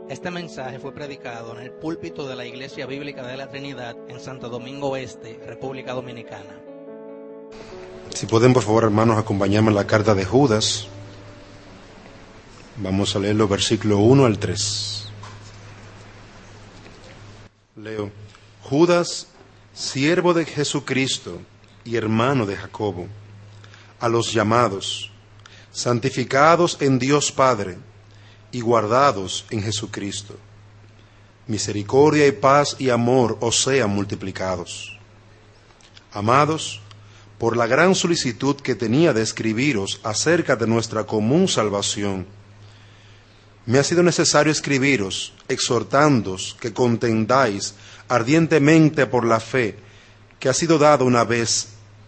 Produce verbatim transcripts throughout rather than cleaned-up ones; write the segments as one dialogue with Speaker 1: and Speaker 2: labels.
Speaker 1: Este mensaje fue predicado en el púlpito de la Iglesia Bíblica de la Trinidad en Santo Domingo Este, República Dominicana.
Speaker 2: Si pueden, por favor, hermanos, acompañarme en la carta de Judas. Vamos a leer los versículos uno al tres. Leo. Judas, siervo de Jesucristo y hermano de Jacobo, a los llamados, santificados en Dios Padre y guardados en Jesucristo. Misericordia y paz y amor os sean multiplicados. Amados, por la gran solicitud que tenía de escribiros acerca de nuestra común salvación, me ha sido necesario escribiros, exhortándoos que contendáis ardientemente por la fe que ha sido dada una vez,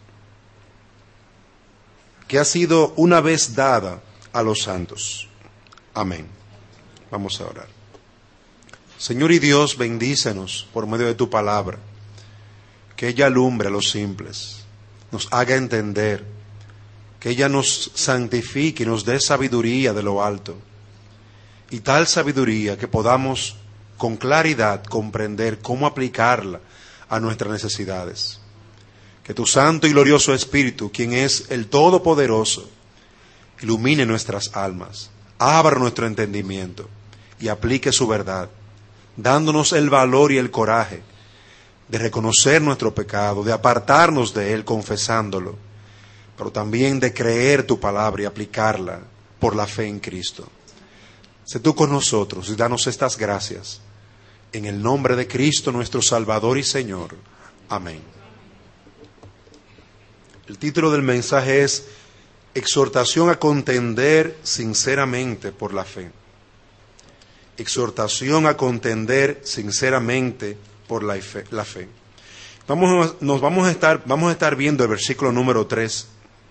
Speaker 2: que ha sido una vez dada a los santos. Amén. Vamos a orar. Señor y Dios, bendícenos por medio de tu palabra, que ella alumbre a los simples, nos haga entender, que ella nos santifique y nos dé sabiduría de lo alto, y tal sabiduría que podamos con claridad comprender cómo aplicarla a nuestras necesidades. Que tu santo y glorioso Espíritu, quien es el Todopoderoso, ilumine nuestras almas, abra nuestro entendimiento y aplique su verdad, dándonos el valor y el coraje de reconocer nuestro pecado, de apartarnos de él confesándolo, pero también de creer tu palabra y aplicarla por la fe en Cristo. Sé tú con nosotros y danos estas gracias. En el nombre de Cristo nuestro Salvador y Señor. Amén. El título del mensaje es Exhortación a contender sinceramente por la fe. Exhortación a contender sinceramente por la fe. La fe. Vamos, nos vamos a estar, vamos a estar viendo el versículo número tres.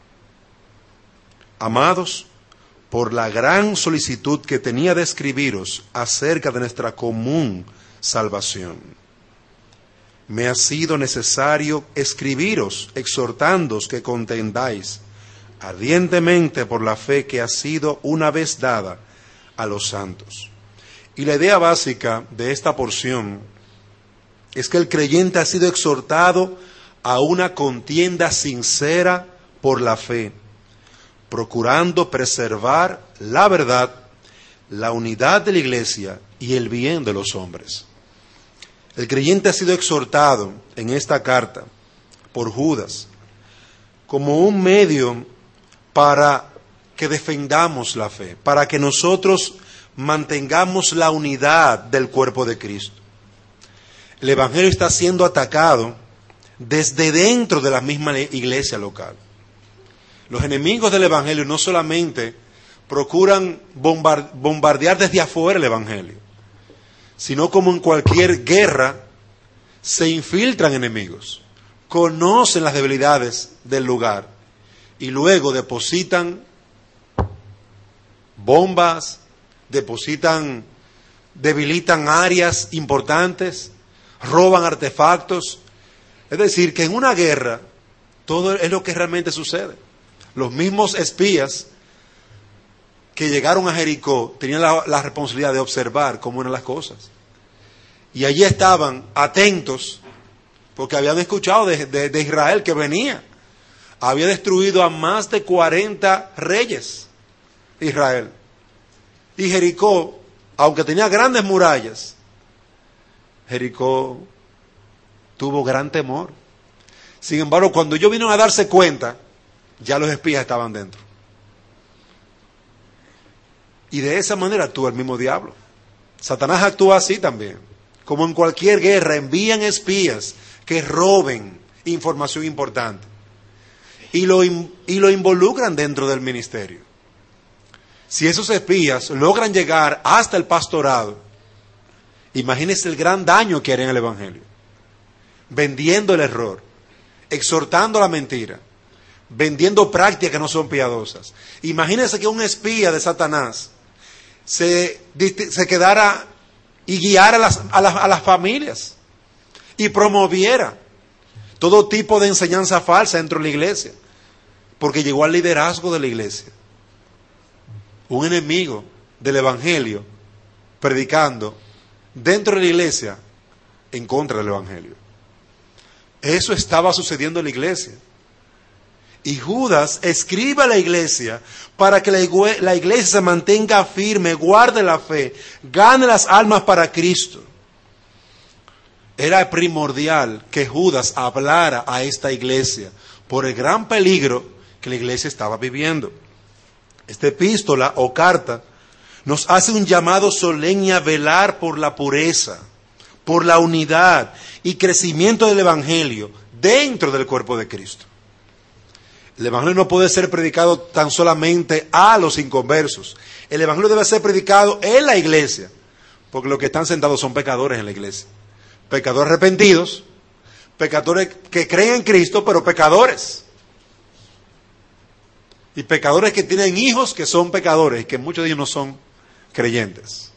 Speaker 2: Amados, por la gran solicitud que tenía de escribiros acerca de nuestra común salvación, me ha sido necesario escribiros, exhortándoos que contendáis ardientemente por la fe que ha sido una vez dada a los santos. Y la idea básica de esta porción es que el creyente ha sido exhortado a una contienda sincera por la fe, procurando preservar la verdad, la unidad de la iglesia y el bien de los hombres. El creyente ha sido exhortado en esta carta por Judas como un medio para que defendamos la fe, para que nosotros mantengamos la unidad del cuerpo de Cristo. El Evangelio está siendo atacado desde dentro de la misma iglesia local. Los enemigos del Evangelio no solamente procuran bombardear desde afuera el Evangelio, sino como en cualquier guerra se infiltran enemigos, conocen las debilidades del lugar y luego depositan bombas, depositan, debilitan áreas importantes, roban artefactos. Es decir, que en una guerra todo es lo que realmente sucede. Los mismos espías que llegaron a Jericó tenían la, la responsabilidad de observar cómo eran las cosas. Y allí estaban atentos, porque habían escuchado de, de, de Israel que venía. Había destruido a más de cuarenta reyes Israel. Y Jericó, aunque tenía grandes murallas, Jericó tuvo gran temor. Sin embargo, cuando ellos vinieron a darse cuenta, ya los espías estaban dentro. Y de esa manera actúa el mismo diablo. Satanás actúa así también. Como en cualquier guerra, envían espías que roben información importante. Y lo, y lo involucran dentro del ministerio. Si esos espías logran llegar hasta el pastorado, imagínense el gran daño que harían al Evangelio. Vendiendo el error, exhortando la mentira, vendiendo prácticas que no son piadosas. Imagínense que un espía de Satanás se, se quedara y guiara a las, a, las, a las familias y promoviera todo tipo de enseñanza falsa dentro de la iglesia, porque llegó al liderazgo de la iglesia. Un enemigo del Evangelio predicando dentro de la iglesia en contra del Evangelio. Eso estaba sucediendo en la iglesia. Y Judas escribe a la iglesia para que la iglesia se mantenga firme, guarde la fe, gane las almas para Cristo. Era primordial que Judas hablara a esta iglesia por el gran peligro que la iglesia estaba viviendo. Esta epístola o carta nos hace un llamado solemne a velar por la pureza, por la unidad y crecimiento del Evangelio dentro del cuerpo de Cristo. El Evangelio no puede ser predicado tan solamente a los inconversos. El Evangelio debe ser predicado en la iglesia, porque los que están sentados son pecadores en la iglesia. Pecadores arrepentidos, pecadores que creen en Cristo, pero pecadores. Y pecadores que tienen hijos que son pecadores, y que muchos de ellos no son creyentes.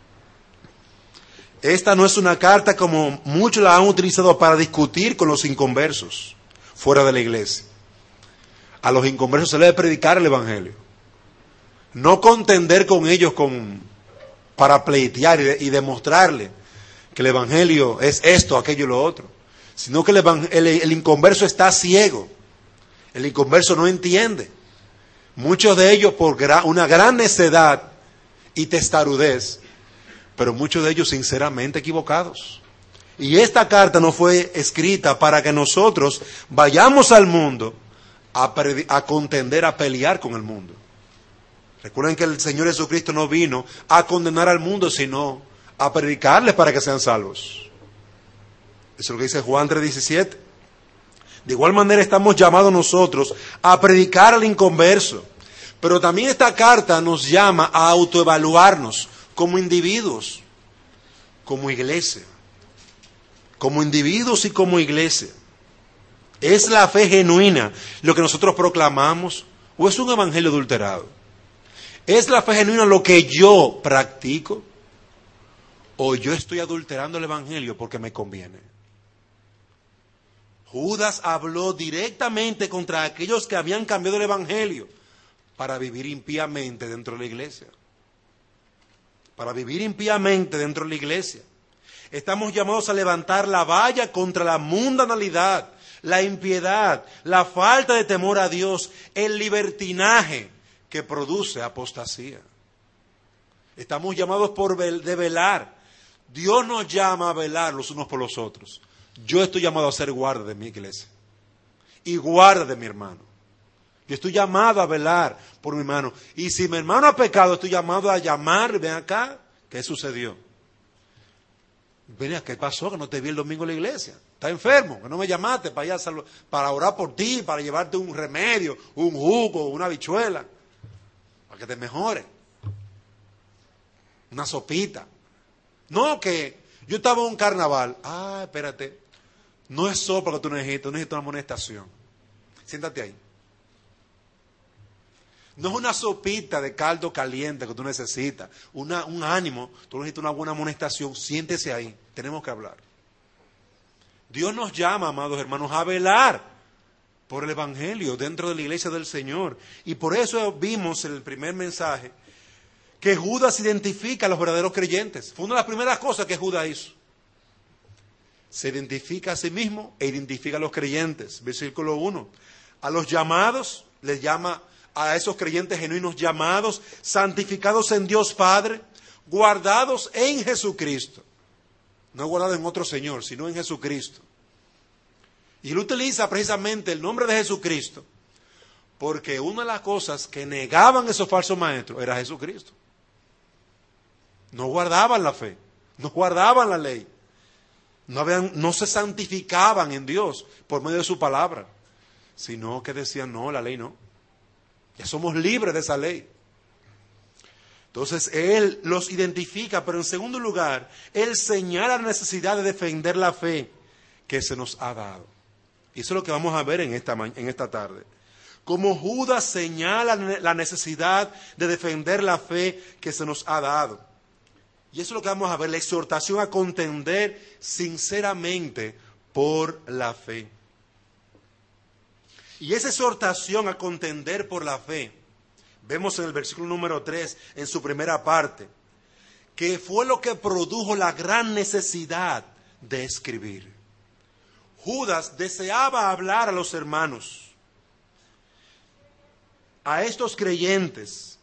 Speaker 2: Esta no es una carta como muchos la han utilizado para discutir con los inconversos fuera de la iglesia. A los inconversos se les debe predicar el Evangelio. No contender con ellos con, para pleitear y, de, y demostrarle que el Evangelio es esto, aquello y lo otro. Sino que el, el, el inconverso está ciego. El inconverso no entiende. Muchos de ellos por gra, una gran necedad y testarudez, pero muchos de ellos sinceramente equivocados. Y esta carta no fue escrita para que nosotros vayamos al mundo A, a contender, a pelear con el mundo. Recuerden que el Señor Jesucristo no vino a condenar al mundo, sino a predicarles para que sean salvos. Eso es lo que dice Juan tres diecisiete. De igual manera estamos llamados nosotros a predicar al inconverso. Pero también esta carta nos llama a autoevaluarnos como individuos, como iglesia. Como individuos y como iglesia. ¿Es la fe genuina lo que nosotros proclamamos o es un evangelio adulterado? ¿Es la fe genuina lo que yo practico o yo estoy adulterando el evangelio porque me conviene? Judas habló directamente contra aquellos que habían cambiado el evangelio para vivir impíamente dentro de la iglesia. Para vivir impíamente dentro de la iglesia. Estamos llamados a levantar la valla contra la mundanalidad, la impiedad, la falta de temor a Dios, el libertinaje que produce apostasía. Estamos llamados por de velar. Dios nos llama a velar los unos por los otros. Yo estoy llamado a ser guarda de mi iglesia y guarda de mi hermano. Yo estoy llamado a velar por mi hermano. Y si mi hermano ha pecado, estoy llamado a llamar. Ven acá, ¿qué sucedió? Ven, ¿qué pasó? Que no te vi el domingo en la iglesia. ¿Estás enfermo? Que no me llamaste para, ir a salvo, para orar por ti, para llevarte un remedio, un jugo, una habichuela, para que te mejore. Una sopita. No, que yo estaba en un carnaval. Ah, espérate. No es sopa que tú necesitas, tú necesitas una amonestación. Siéntate ahí. No es una sopita de caldo caliente que tú necesitas, una, un ánimo, tú necesitas una buena amonestación, siéntese ahí, tenemos que hablar. Dios nos llama, amados hermanos, a velar por el Evangelio dentro de la iglesia del Señor. Y por eso vimos en el primer mensaje que Judas identifica a los verdaderos creyentes. Fue una de las primeras cosas que Judas hizo. Se identifica a sí mismo e identifica a los creyentes. Versículo uno. A los llamados les llama a esos creyentes genuinos llamados, santificados en Dios Padre, guardados en Jesucristo. No guardados en otro Señor, sino en Jesucristo. Y él utiliza precisamente el nombre de Jesucristo, porque una de las cosas que negaban esos falsos maestros era Jesucristo. No guardaban la fe, no guardaban la ley, no, habían, no se santificaban en Dios por medio de su palabra, sino que decían, no, la ley no. Ya somos libres de esa ley. Entonces, él los identifica, pero en segundo lugar, él señala la necesidad de defender la fe que se nos ha dado. Y eso es lo que vamos a ver en esta, en esta tarde. Como Judas señala la necesidad de defender la fe que se nos ha dado. Y eso es lo que vamos a ver, la exhortación a contender sinceramente por la fe. Y esa exhortación a contender por la fe, vemos en el versículo número tres, en su primera parte, que fue lo que produjo la gran necesidad de escribir. Judas deseaba hablar a los hermanos, a estos creyentes,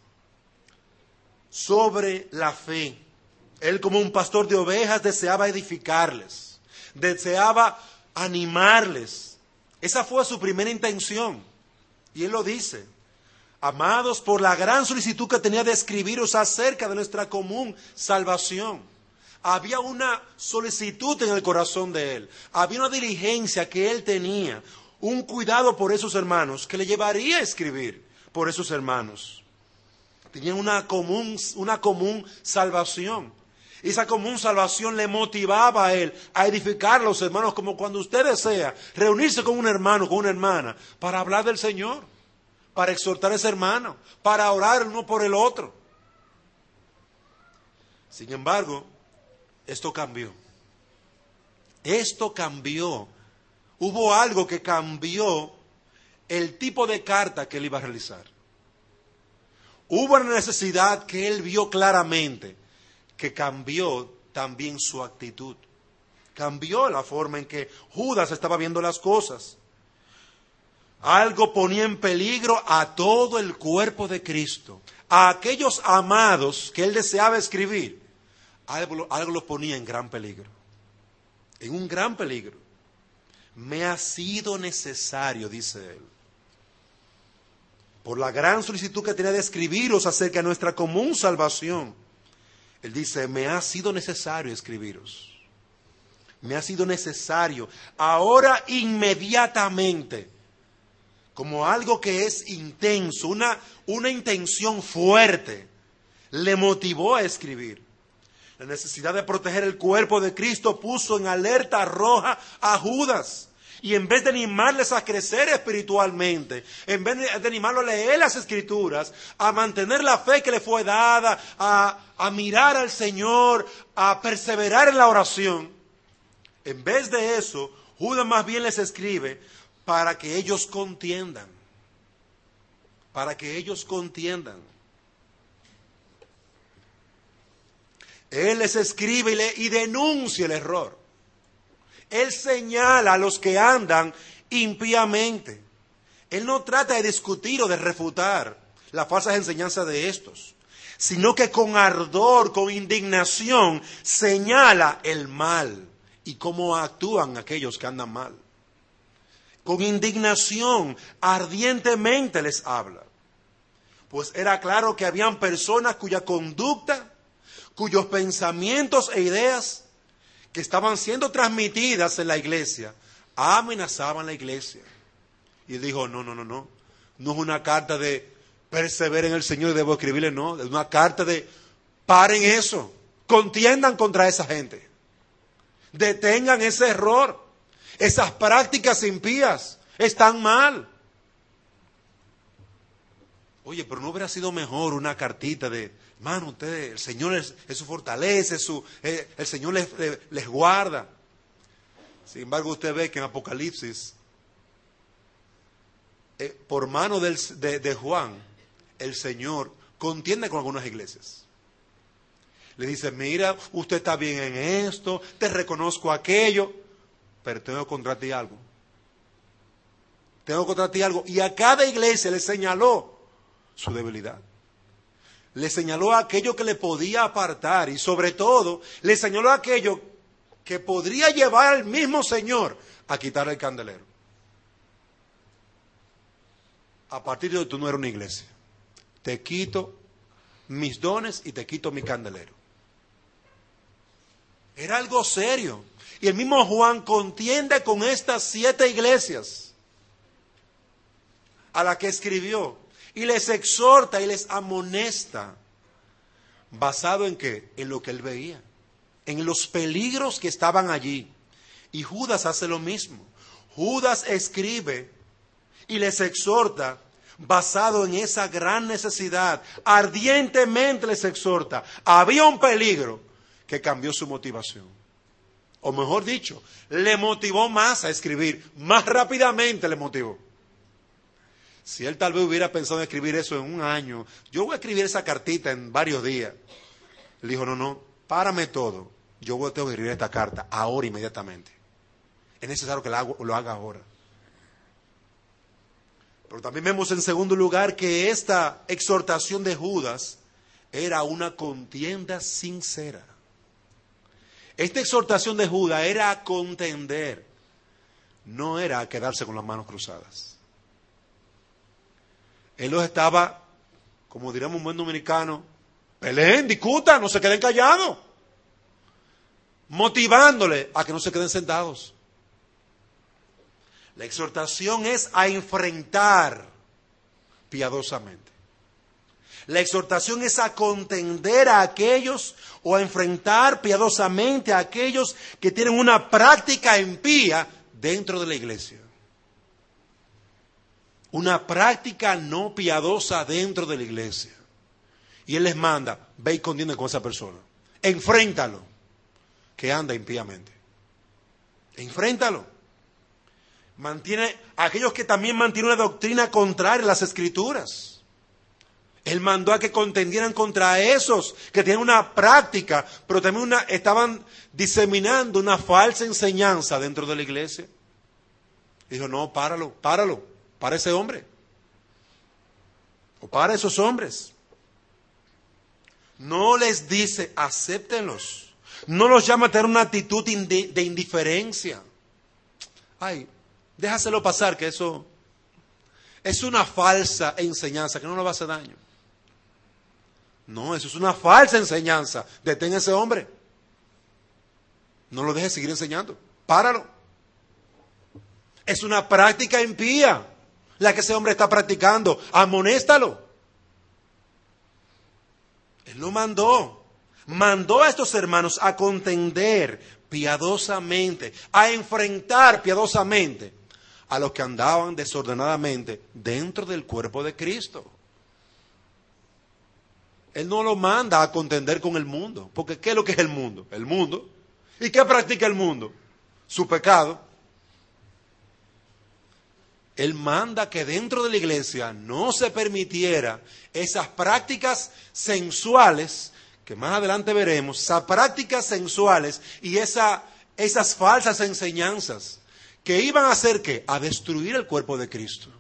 Speaker 2: sobre la fe. Él, como un pastor de ovejas, deseaba edificarles, deseaba animarles. Esa fue su primera intención. Y él lo dice: amados, por la gran solicitud que tenía de escribiros acerca de nuestra común salvación. Había una solicitud en el corazón de él, había una diligencia que él tenía, un cuidado por esos hermanos que le llevaría a escribir por esos hermanos. Tenían una común, una común salvación. Esa común salvación le motivaba a él a edificar a los hermanos, como cuando usted desea reunirse con un hermano, con una hermana, para hablar del Señor, para exhortar a ese hermano, para orar el uno por el otro. Sin embargo, esto cambió. Esto cambió. Hubo algo que cambió el tipo de carta que él iba a realizar. Hubo una necesidad que él vio claramente, que cambió también su actitud. Cambió la forma en que Judas estaba viendo las cosas. Algo ponía en peligro a todo el cuerpo de Cristo. A aquellos amados que él deseaba escribir, algo, algo los ponía en gran peligro. En un gran peligro. Me ha sido necesario, dice él, por la gran solicitud que tenía de escribiros acerca de nuestra común salvación. Él dice: me ha sido necesario escribiros. Me ha sido necesario. Ahora inmediatamente. Como algo que es intenso, una, una intención fuerte, le motivó a escribir. La necesidad de proteger el cuerpo de Cristo puso en alerta roja a Judas. Y en vez de animarles a crecer espiritualmente, en vez de animarlo a leer las Escrituras, a mantener la fe que le fue dada, a, a mirar al Señor, a perseverar en la oración, en vez de eso, Judas más bien les escribe para que ellos contiendan, para que ellos contiendan. Él les escribe y, le, y denuncia el error. Él señala a los que andan impíamente. Él no trata de discutir o de refutar las falsas enseñanzas de estos, sino que con ardor, con indignación, señala el mal y cómo actúan aquellos que andan mal. Con indignación, ardientemente les habla. Pues era claro que habían personas cuya conducta, cuyos pensamientos e ideas que estaban siendo transmitidas en la iglesia, amenazaban la iglesia. Y dijo: no, no, no, no. No es una carta de perseveren en el Señor y debo escribirle, no. Es una carta de paren eso. Contiendan contra esa gente. Detengan ese error. Esas prácticas impías están mal. Oye, pero no hubiera sido mejor una cartita de, hermano, usted, el Señor es, es su fortaleza, es su, eh, el Señor les, les, les guarda. Sin embargo, usted ve que en Apocalipsis, eh, por mano del, de, de Juan, el Señor contiende con algunas iglesias. Le dice: mira, usted está bien en esto, te reconozco aquello, pero tengo contra ti algo. Tengo contra ti algo. Y a cada iglesia le señaló su debilidad. Le señaló aquello que le podía apartar y sobre todo le señaló aquello que podría llevar al mismo Señor a quitar el candelero. A partir de hoy tú no eres una iglesia. Te quito mis dones y te quito mi candelero. Era algo serio. Y el mismo Juan contiende con estas siete iglesias a las que escribió. Y les exhorta y les amonesta. ¿Basado en qué? En lo que él veía. En los peligros que estaban allí. Y Judas hace lo mismo. Judas escribe y les exhorta basado en esa gran necesidad. Ardientemente les exhorta. Había un peligro que cambió su motivación. O mejor dicho, le motivó más a escribir. Más rápidamente le motivó. Si él tal vez hubiera pensado en escribir eso en un año, yo voy a escribir esa cartita en varios días. Él dijo, no, no, párame todo. Yo voy a tener que escribir esta carta ahora, inmediatamente. Es necesario que lo haga, lo haga ahora. Pero también vemos en segundo lugar que esta exhortación de Judas era una contienda sincera. Esta exhortación de Judas era a contender, no era a quedarse con las manos cruzadas. Él los estaba, como diríamos un buen dominicano, peleen, discutan, no se queden callados, motivándole a que no se queden sentados. La exhortación es a enfrentar piadosamente. La exhortación es a contender a aquellos o a enfrentar piadosamente a aquellos que tienen una práctica impía dentro de la iglesia. Una práctica no piadosa dentro de la iglesia. Y Él les manda, ve y contiende con esa persona. Enfréntalo, que anda impíamente. Enfréntalo. Mantiene a aquellos que también mantienen una doctrina contraria a las Escrituras. Él mandó a que contendieran contra esos que tienen una práctica, pero también una, estaban diseminando una falsa enseñanza dentro de la iglesia. Dijo, no, páralo, páralo, para ese hombre. O para esos hombres. No les dice, acéptenlos. No los llama a tener una actitud de indiferencia. Ay, déjaselo pasar, que eso es una falsa enseñanza, que no nos va a hacer daño. No, eso es una falsa enseñanza. Detén a ese hombre. No lo dejes seguir enseñando. Páralo. Es una práctica impía la que ese hombre está practicando. Amonéstalo. Él lo mandó. Mandó a estos hermanos a contender piadosamente, a enfrentar piadosamente a los que andaban desordenadamente dentro del cuerpo de Cristo. Él no lo manda a contender con el mundo, porque ¿qué es lo que es el mundo? El mundo. ¿Y qué practica el mundo? Su pecado. Él manda que dentro de la iglesia no se permitiera esas prácticas sensuales, que más adelante veremos, esas prácticas sensuales y esa, esas falsas enseñanzas que iban a hacer ¿qué? A destruir el cuerpo de Cristo.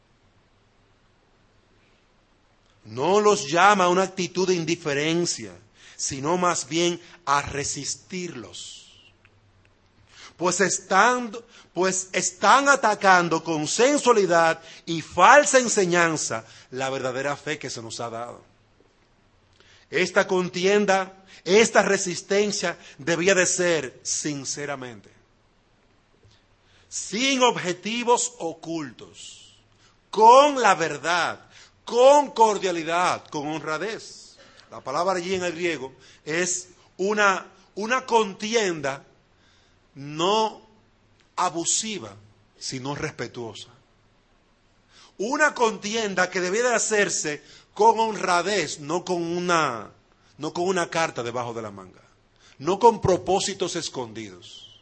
Speaker 2: No los llama a una actitud de indiferencia, sino más bien a resistirlos. Pues están, pues están atacando con sensualidad y falsa enseñanza la verdadera fe que se nos ha dado. Esta contienda, esta resistencia debía de ser sinceramente, sin objetivos ocultos, con la verdad, con cordialidad, con honradez. La palabra allí en el griego es una, una contienda no abusiva, sino respetuosa. Una contienda que debía de hacerse con honradez, no con una, no con una carta debajo de la manga, no con propósitos escondidos,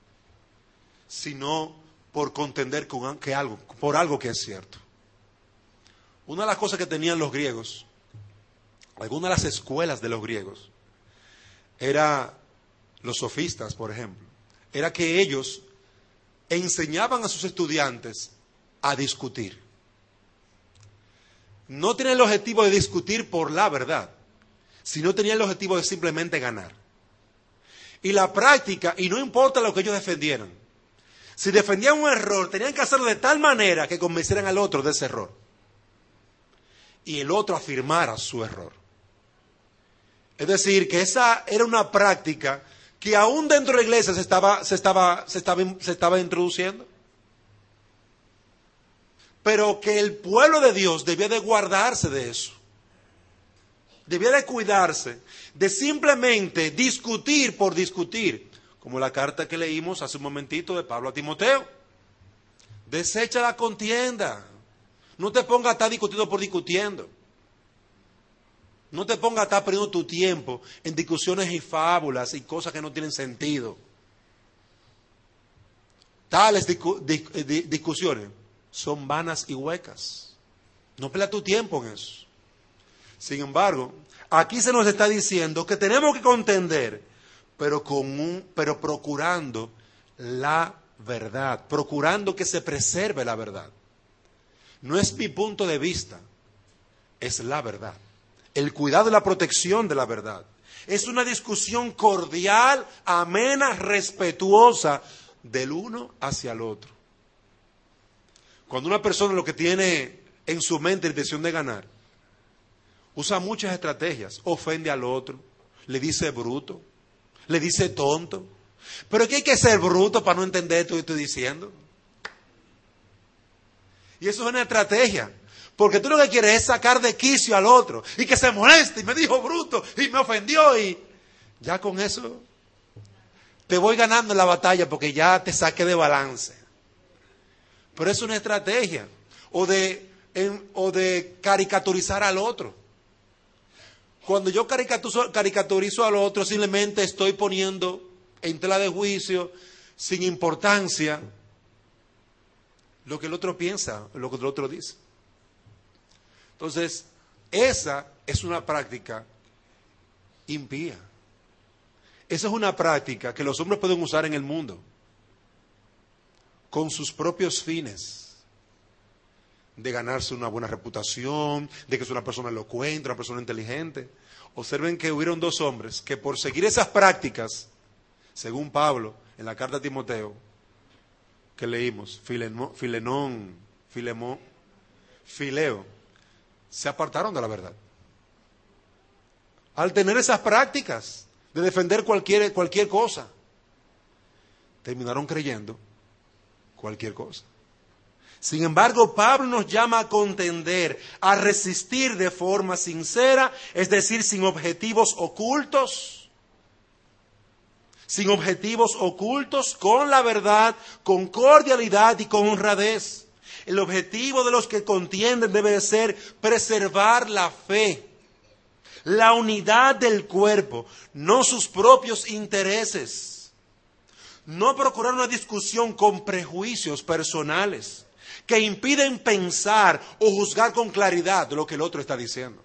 Speaker 2: sino por contender con que algo, por algo que es cierto. Una de las cosas que tenían los griegos, algunas de las escuelas de los griegos, era los sofistas, por ejemplo, era que ellos enseñaban a sus estudiantes a discutir. No tenían el objetivo de discutir por la verdad, sino tenían el objetivo de simplemente ganar. Y la práctica, y no importa lo que ellos defendieran, si defendían un error, tenían que hacerlo de tal manera que convencieran al otro de ese error. Y el otro afirmara su error. Es decir, que esa era una práctica que aún dentro de la iglesia se estaba, se estaba, se estaba, se estaba introduciendo. Pero que el pueblo de Dios debía de guardarse de eso. Debía de cuidarse de simplemente discutir por discutir, como la carta que leímos hace un momentito de Pablo a Timoteo. Desecha la contienda. No te pongas a estar discutiendo por discutiendo. No te pongas a estar perdiendo tu tiempo en discusiones y fábulas y cosas que no tienen sentido. Tales discu- dis- dis- discusiones son vanas y huecas. No pierdas tu tiempo en eso. Sin embargo, aquí se nos está diciendo que tenemos que contender, pero, con un, pero procurando la verdad, procurando que se preserve la verdad. No es mi punto de vista, es la verdad. El cuidado y la protección de la verdad. Es una discusión cordial, amena, respetuosa del uno hacia el otro. Cuando una persona lo que tiene en su mente la intención de ganar, usa muchas estrategias, ofende al otro, le dice bruto, le dice tonto. Pero es que hay que ser bruto para no entender esto que estoy diciendo. Y eso es una estrategia. Porque tú lo que quieres es sacar de quicio al otro. Y que se moleste y me dijo bruto y me ofendió. Y ya con eso te voy ganando en la batalla porque ya te saqué de balance. Pero es una estrategia. O de, en, o de caricaturizar al otro. Cuando yo caricaturizo, caricaturizo al otro, simplemente estoy poniendo en tela de juicio, sin importancia, lo que el otro piensa, lo que el otro dice. Entonces, esa es una práctica impía. Esa es una práctica que los hombres pueden usar en el mundo con sus propios fines, de ganarse una buena reputación, de que es una persona elocuente, una persona inteligente. Observen que hubieron dos hombres que por seguir esas prácticas, según Pablo en la carta a Timoteo que leímos, Filenón, Filenón, Filemón, Fileo, se apartaron de la verdad. Al tener esas prácticas de defender cualquier, cualquier cosa, terminaron creyendo cualquier cosa. Sin embargo, Pablo nos llama a contender, a resistir de forma sincera, es decir, sin objetivos ocultos, sin objetivos ocultos, con la verdad, con cordialidad y con honradez. El objetivo de los que contienden debe de ser preservar la fe, la unidad del cuerpo, no sus propios intereses. No procurar una discusión con prejuicios personales que impiden pensar o juzgar con claridad lo que el otro está diciendo.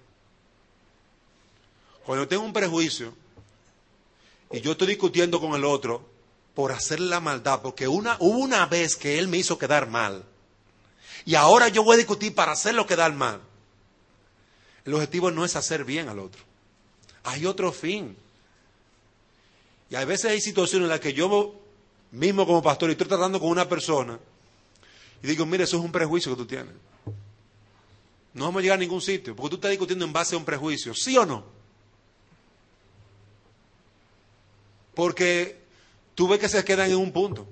Speaker 2: Cuando tengo un prejuicio y yo estoy discutiendo con el otro por hacerle la maldad, porque una, hubo una vez que él me hizo quedar mal, y ahora yo voy a discutir para hacerlo quedar mal. El objetivo no es hacer bien al otro. Hay otro fin. Y a veces hay situaciones en las que yo mismo como pastor estoy tratando con una persona y digo, mire, eso es un prejuicio que tú tienes. No vamos a llegar a ningún sitio, porque tú estás discutiendo en base a un prejuicio, ¿sí o no? Porque tú ves que se quedan en un punto.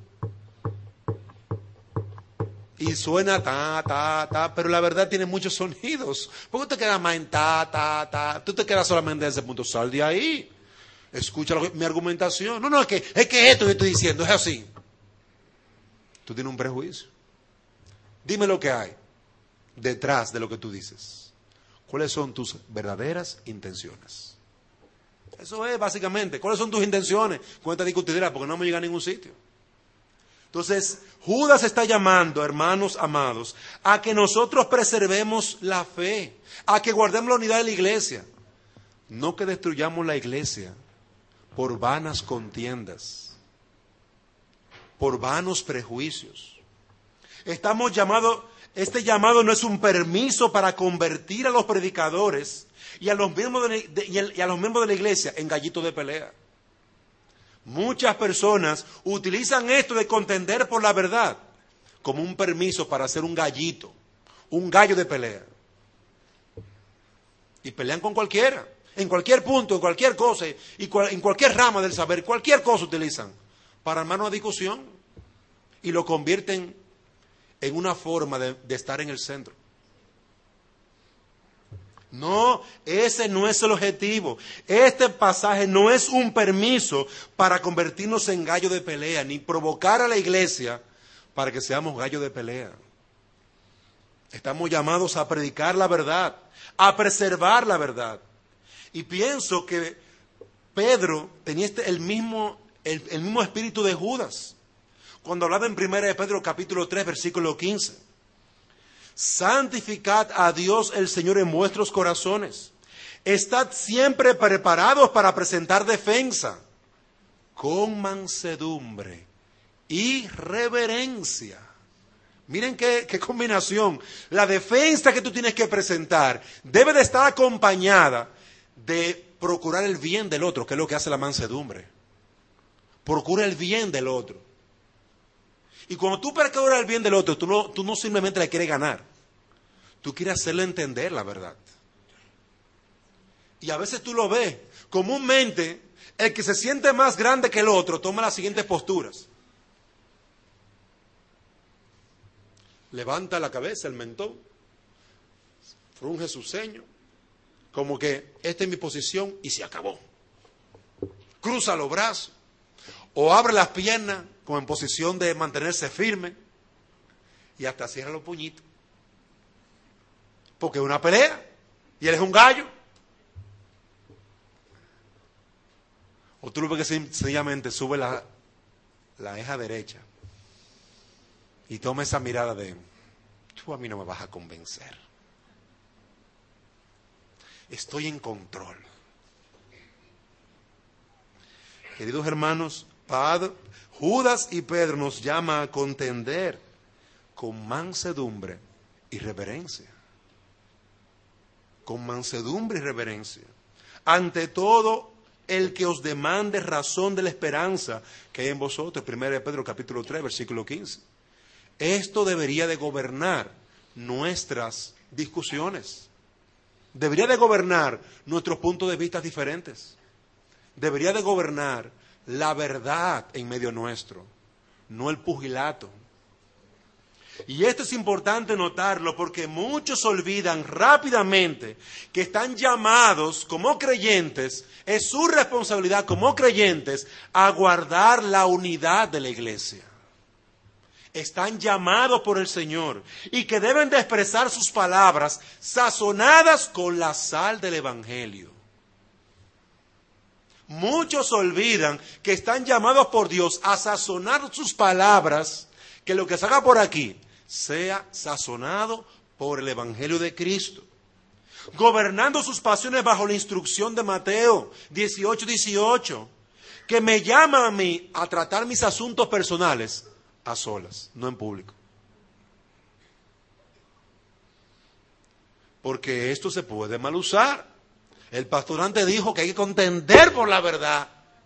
Speaker 2: Y suena ta, ta, ta, pero la verdad tiene muchos sonidos. ¿Por qué te quedas más en ta, ta, ta? Tú te quedas solamente en ese punto. Sal de ahí. Escucha lo que, mi argumentación. No, no, es que, es que esto que estoy diciendo es así. Tú tienes un prejuicio. Dime lo que hay detrás de lo que tú dices. ¿Cuáles son tus verdaderas intenciones? Eso es básicamente. ¿Cuáles son tus intenciones con esta discutidera? Porque no me llega a ningún sitio. Entonces, Judas está llamando, hermanos amados, a que nosotros preservemos la fe, a que guardemos la unidad de la iglesia. No que destruyamos la iglesia por vanas contiendas, por vanos prejuicios. Estamos llamados, este llamado no es un permiso para convertir a los predicadores y a los miembros de, de, y el, y a los miembros de la iglesia en gallitos de pelea. Muchas personas utilizan esto de contender por la verdad como un permiso para hacer un gallito, un gallo de pelea. Y pelean con cualquiera, en cualquier punto, en cualquier cosa, y cual, en cualquier rama del saber, cualquier cosa utilizan para armar una discusión y lo convierten en una forma de, de estar en el centro. No, ese no es el objetivo. Este pasaje no es un permiso para convertirnos en gallo de pelea, ni provocar a la iglesia para que seamos gallo de pelea. Estamos llamados a predicar la verdad, a preservar la verdad. Y pienso que Pedro tenía este, el, mismo, el, el mismo espíritu de Judas. Cuando hablaba en primera de Pedro capítulo tres, versículo quince. Santificad a Dios el Señor en vuestros corazones Estad siempre preparados para presentar defensa con mansedumbre y reverencia. Miren qué, qué combinación. La defensa que tú tienes que presentar debe de estar acompañada de procurar el bien del otro, que es lo que hace la mansedumbre. Procura el bien del otro. Y cuando tú procuras el bien del otro, tú no, tú no simplemente le quieres ganar. Tú quieres hacerle entender la verdad. Y a veces tú lo ves. Comúnmente, el que se siente más grande que el otro toma las siguientes posturas. Levanta la cabeza, el mentón, frunge su ceño, como que esta es mi posición y se acabó. Cruza los brazos o abre las piernas como en posición de mantenerse firme y hasta cierra los puñitos. Porque es una pelea y él es un gallo. O tú lo ves que sencillamente sube la, la ceja derecha y toma esa mirada de, tú a mí no me vas a convencer. Estoy en control. Queridos hermanos, Padre, Judas y Pedro nos llama a contender con mansedumbre y reverencia. Con mansedumbre y reverencia. Ante todo, el que os demande razón de la esperanza que hay en vosotros. primera de Pedro capítulo tres, versículo quince. Esto debería de gobernar nuestras discusiones. Debería de gobernar nuestros puntos de vista diferentes. Debería de gobernar la verdad en medio nuestro, no el pugilato. Y esto es importante notarlo porque muchos olvidan rápidamente que están llamados como creyentes, es su responsabilidad como creyentes a guardar la unidad de la iglesia. Están llamados por el Señor y que deben de expresar sus palabras sazonadas con la sal del Evangelio. Muchos olvidan que están llamados por Dios a sazonar sus palabras, que lo que se haga por aquí sea sazonado por el Evangelio de Cristo. Gobernando sus pasiones bajo la instrucción de Mateo dieciocho dieciocho, que me llama a mí a tratar mis asuntos personales a solas, no en público. Porque esto se puede mal usar. El pastor antes dijo que hay que contender por la verdad.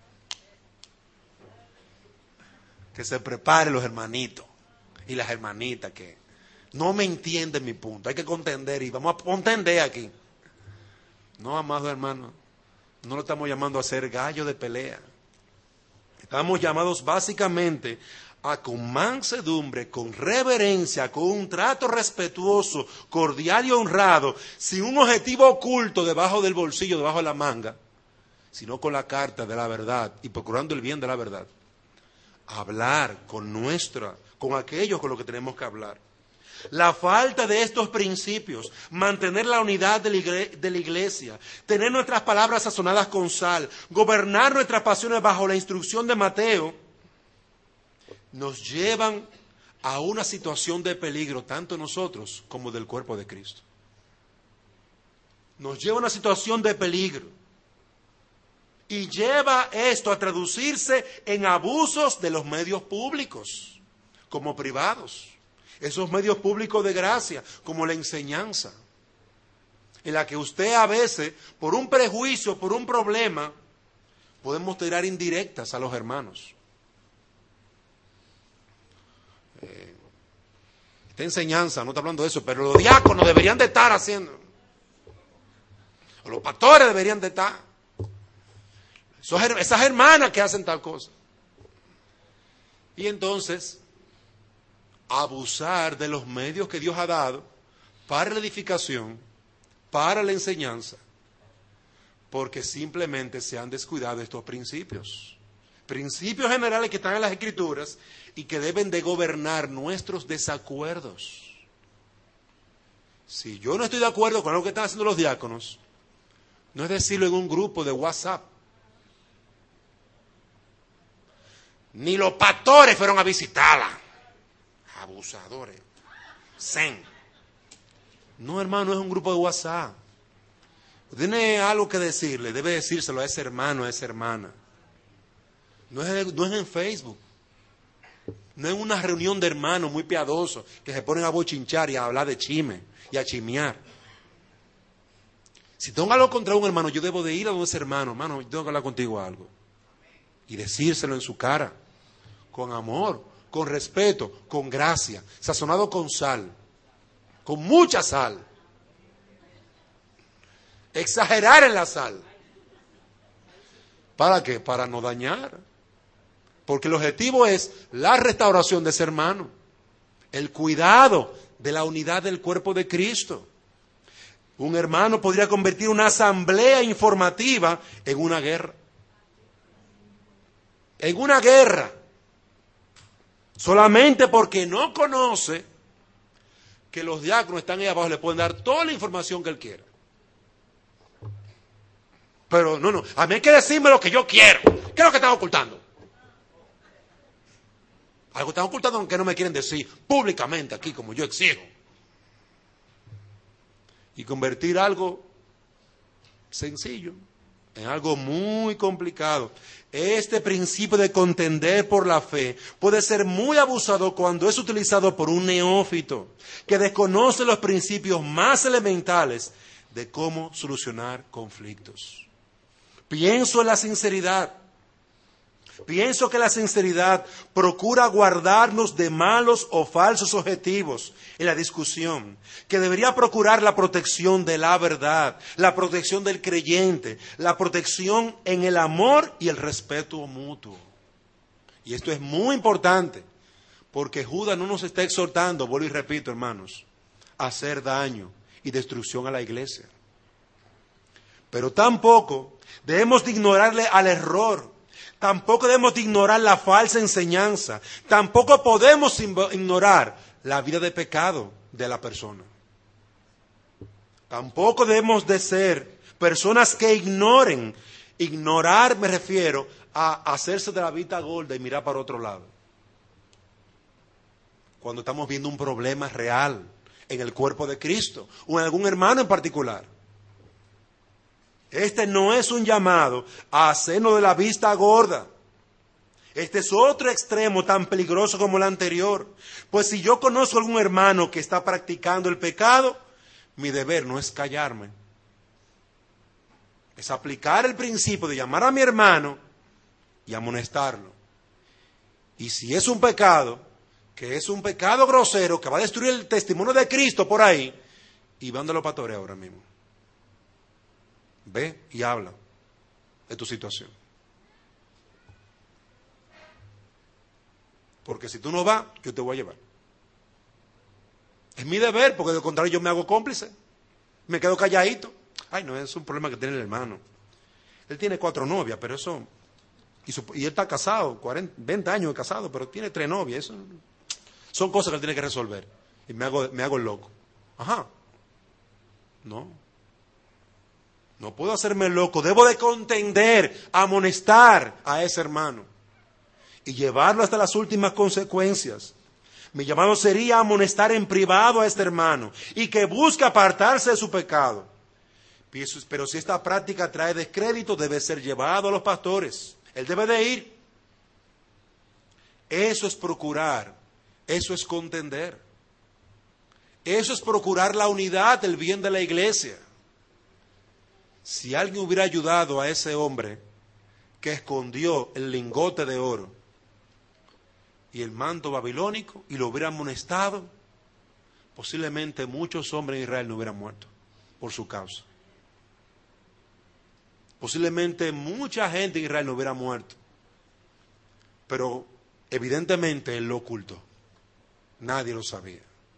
Speaker 2: Que se preparen los hermanitos y las hermanitas que no me entienden mi punto. Hay que contender y vamos a contender aquí. No, amado hermano, no lo estamos llamando a ser gallo de pelea. Estamos llamados básicamente a con mansedumbre, con reverencia, con un trato respetuoso, cordial y honrado, sin un objetivo oculto debajo del bolsillo, debajo de la manga, sino con la carta de la verdad y procurando el bien de la verdad. Hablar con nuestra, con aquellos con los que tenemos que hablar. La falta de estos principios, mantener la unidad de la, iglesia, de la iglesia, tener nuestras palabras sazonadas con sal, gobernar nuestras pasiones bajo la instrucción de Mateo, nos llevan a una situación de peligro, tanto nosotros como del cuerpo de Cristo. Nos lleva a una situación de peligro. Y lleva esto a traducirse en abusos de los medios públicos, como privados. Esos medios públicos de gracia, como la enseñanza, en la que usted a veces, por un prejuicio, por un problema, podemos tirar indirectas a los hermanos. Eh, esta enseñanza, no está hablando de eso, pero los diáconos deberían de estar haciendo, o los pastores deberían de estar, esos, esas hermanas que hacen tal cosa. Y entonces, abusar de los medios que Dios ha dado para la edificación, para la enseñanza, porque simplemente se han descuidado estos principios. Principios generales que están en las Escrituras y que deben de gobernar nuestros desacuerdos. Si yo no estoy de acuerdo con lo que están haciendo los diáconos, no es decirlo en un grupo de WhatsApp. Ni los pastores fueron a visitarla. Abusadores. Zen. No, hermano, no es un grupo de WhatsApp. Tiene algo que decirle, debe decírselo a ese hermano, a esa hermana. No es, no es en Facebook. No es una reunión de hermanos muy piadosos que se ponen a bochinchar y a hablar de chisme y a chismear. Si tengo algo contra un hermano, yo debo de ir a donde ese hermano. Hermano, yo tengo que hablar contigo algo. Y decírselo en su cara. Con amor, con respeto, con gracia. Sazonado con sal. Con mucha sal. Exagerar en la sal. ¿Para qué? Para no dañar. Porque el objetivo es la restauración de ese hermano. El cuidado de la unidad del cuerpo de Cristo. Un hermano podría convertir una asamblea informativa en una guerra. En una guerra. Solamente porque no conoce que los diáconos están ahí abajo, le pueden dar toda la información que él quiera. Pero no, no, a mí hay que decirme lo que yo quiero. ¿Qué es lo que están ocultando? Algo están ocultando aunque no me quieren decir públicamente aquí como yo exijo. Y convertir algo sencillo en algo muy complicado. Este principio de contender por la fe puede ser muy abusado cuando es utilizado por un neófito que desconoce los principios más elementales de cómo solucionar conflictos. Pienso en la sinceridad. Pienso que la sinceridad procura guardarnos de malos o falsos objetivos en la discusión, que debería procurar la protección de la verdad, la protección del creyente, la protección en el amor y el respeto mutuo. Y esto es muy importante, porque Judas no nos está exhortando, vuelvo y repito, hermanos, a hacer daño y destrucción a la iglesia. Pero tampoco debemos de ignorarle al error. Tampoco debemos de ignorar la falsa enseñanza. Tampoco podemos ignorar la vida de pecado de la persona. Tampoco debemos de ser personas que ignoren. Ignorar me refiero a hacerse de la vista gorda y mirar para otro lado. Cuando estamos viendo un problema real en el cuerpo de Cristo o en algún hermano en particular. Este no es un llamado a hacernos de la vista gorda. Este es otro extremo tan peligroso como el anterior. Pues si yo conozco a algún hermano que está practicando el pecado, mi deber no es callarme. Es aplicar el principio de llamar a mi hermano y amonestarlo. Y si es un pecado, que es un pecado grosero, que va a destruir el testimonio de Cristo por ahí, y vándalo para Torre ahora mismo. Ve y habla de tu situación. Porque si tú no vas, yo te voy a llevar. Es mi deber, porque de lo contrario yo me hago cómplice. Me quedo calladito. Ay, no, es un problema que tiene el hermano. Él tiene cuatro novias, pero eso... Y, su, y él está casado, cuarenta, veinte años de casado, pero tiene tres novias. Eso, son cosas que él tiene que resolver. Y me hago, me hago el loco. Ajá. No. No puedo hacerme loco, debo de contender, amonestar a ese hermano y llevarlo hasta las últimas consecuencias. Mi llamado sería amonestar en privado a este hermano y que busque apartarse de su pecado. Pero si esta práctica trae descrédito, debe ser llevado a los pastores. Él debe de ir. Eso es procurar, eso es contender. Eso es procurar la unidad del bien de la iglesia. Si alguien hubiera ayudado a ese hombre que escondió el lingote de oro y el manto babilónico y lo hubiera amonestado, posiblemente muchos hombres en Israel no hubieran muerto por su causa. Posiblemente mucha gente en Israel no hubiera muerto. Pero evidentemente él lo ocultó. Nadie lo sabía.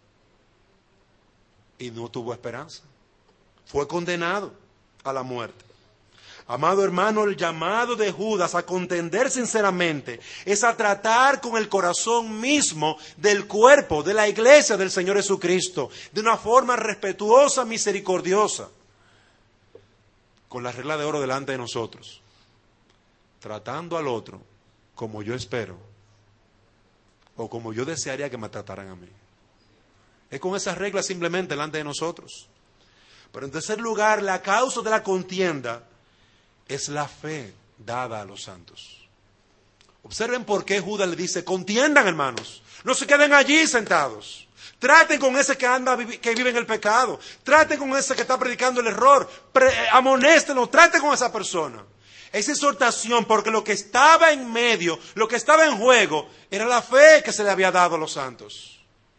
Speaker 2: Y no tuvo esperanza. Fue condenado a la muerte. Amado hermano, el llamado de Judas a contender sinceramente es a tratar con el corazón mismo del cuerpo, de la iglesia del Señor Jesucristo, de una forma respetuosa, misericordiosa, con la regla de oro delante de nosotros, tratando al otro como yo espero o como yo desearía que me trataran a mí. Es con esas reglas simplemente delante de nosotros. Pero en tercer lugar, la causa de la contienda es la fe dada a los santos. Observen por qué Judas le dice, contiendan, hermanos, no se queden allí sentados. Traten con ese que anda, que vive en el pecado. Traten con ese que está predicando el error. Pre- amonéstenlo, traten con esa persona. Esa exhortación, porque lo que estaba en medio, lo que estaba en juego, era la fe que se le había dado a los santos.